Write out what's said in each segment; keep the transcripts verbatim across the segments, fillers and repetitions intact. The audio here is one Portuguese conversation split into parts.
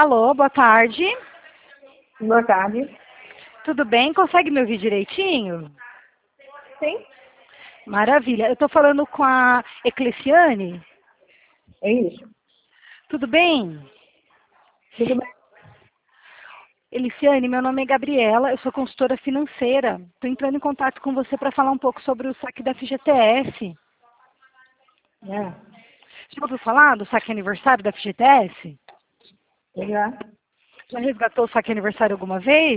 Alô, boa tarde. Boa tarde. Tudo bem? Consegue me ouvir direitinho? Sim, Maravilha. Eu estou falando com a Eclesiane. é isso. Tudo bem? Tudo bem? Eliciane, meu nome é Gabriela, eu sou consultora financeira. Estou entrando em contato com você para falar um pouco sobre o saque da F G T S. É, Já ouviu falar do saque aniversário da F G T S? já, Já resgatou o saque aniversário alguma vez?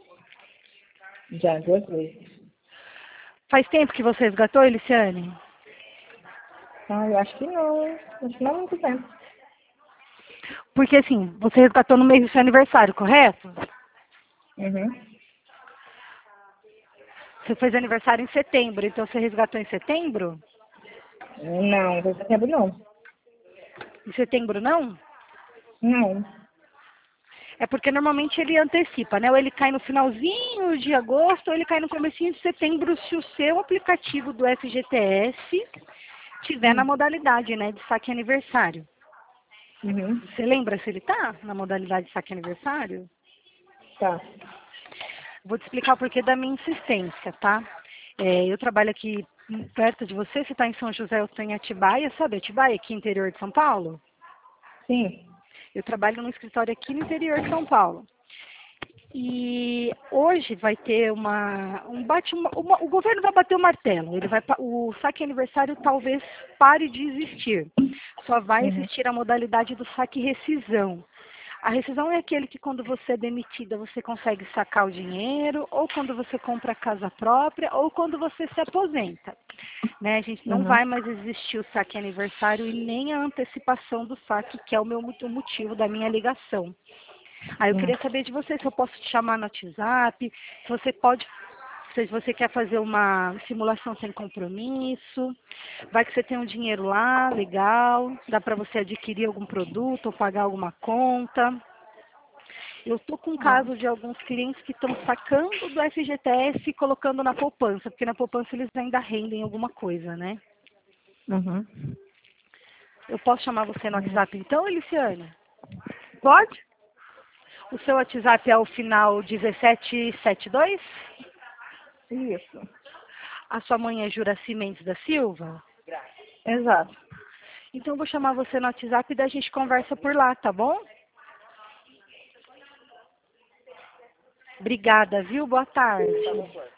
já duas vezes. Faz tempo que você resgatou, Eliciane? Ah, eu acho que não, acho que não há muito tempo. Porque assim, você resgatou no mês do seu aniversário, correto? Uhum. Você fez aniversário em setembro, então você resgatou em setembro? Não, não tempo não. Em setembro não? Não. É porque normalmente ele antecipa, né? Ou ele cai no finalzinho de agosto, ou ele cai no comecinho de setembro, se o seu aplicativo do F G T S tiver na Hum. modalidade, né, de saque aniversário. Uhum. Você lembra se ele tá na modalidade de saque aniversário? Tá. Vou te explicar o porquê da minha insistência, tá? É, eu trabalho aqui perto de você, você está em São José, eu estou em Atibaia, sabe Atibaia, aqui no interior de São Paulo? Sim. Eu trabalho num escritório aqui no interior de São Paulo. E hoje vai ter uma, um bate, uma, uma- o governo vai bater o martelo. Ele vai, pa- o saque aniversário talvez pare de existir. Só vai Uhum. existir a modalidade do saque rescisão. A rescisão é aquele que quando você é demitida você consegue sacar o dinheiro, ou quando você compra casa própria, ou quando você se aposenta. Né? A gente não Uhum. vai mais existir o saque aniversário e nem a antecipação do saque, que é o meu o motivo da minha ligação. Aí eu Uhum. queria saber de você se eu posso te chamar no WhatsApp, se você pode, se você quer fazer uma simulação sem compromisso, vai que você tem um dinheiro lá, legal, dá para você adquirir algum produto ou pagar alguma conta. Eu estou com um caso de alguns clientes que estão sacando do F G T S e colocando na poupança, porque na poupança eles ainda rendem alguma coisa, né? Uhum. Eu posso chamar você no WhatsApp então, Eliciane? Pode? O seu WhatsApp é o final dezessete setenta e dois? Isso. A sua mãe é Juraci Mendes da Silva? Exato. Então eu vou chamar você no WhatsApp e daí a gente conversa por lá, tá bom? Obrigada, viu? Boa tarde.